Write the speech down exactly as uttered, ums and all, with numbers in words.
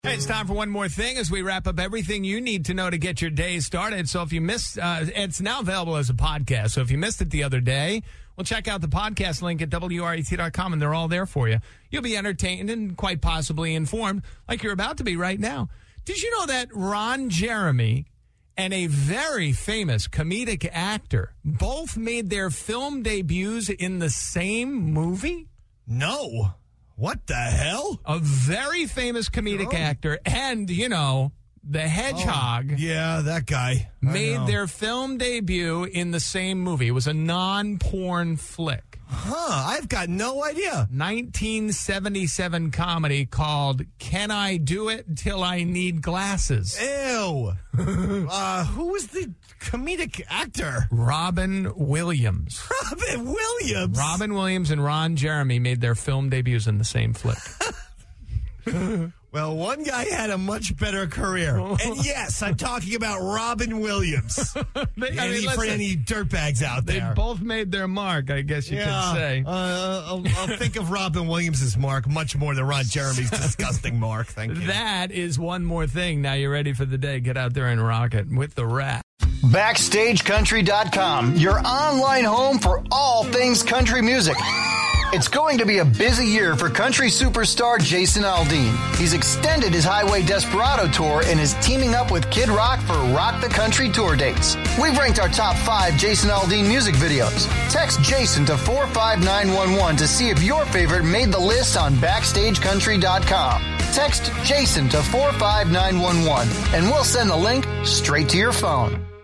Hey, it's time for one more thing as we wrap up everything you need to know to get your day started. So if you missed, uh, it's now available as a podcast. So if you missed it the other day, well, check out the podcast link at W R E T dot com, and they're all there for you. You'll be entertained and quite possibly informed like you're about to be right now. Did you know that Ron Jeremy and a very famous comedic actor both made their film debuts in the same movie? No. What the hell? A very famous comedic Oh. actor and, you know, the Hedgehog Oh, yeah, that guy. I made know. their film debut in the same movie. It was a non-porn flick. Huh, I've got no idea. nineteen seventy-seven comedy called Can I Do It Till I Need Glasses? Ew. uh, who was the comedic actor? Robin Williams. Robin Williams. Robin Williams and Ron Jeremy made their film debuts in the same flick. Well, one guy had a much better career. And yes, I'm talking about Robin Williams. They, I any, mean, for listen, any dirtbags out they there. both made their mark, I guess you yeah, could say. Uh, I'll, I'll think of Robin Williams' mark much more than Ron Jeremy's disgusting mark. Thank you. That is one more thing. Now you're ready for the day. Get out there and rock it with the Rat. Backstage Country dot com, your online home for all things country music. It's going to be a busy year for country superstar Jason Aldean. He's extended his Highway Desperado tour and is teaming up with Kid Rock for Rock the Country tour dates. We've ranked our top five Jason Aldean music videos. Text Jason to four five nine one one to see if your favorite made the list on Backstage Country dot com. Text Jason to four five nine one one and we'll send the link straight to your phone.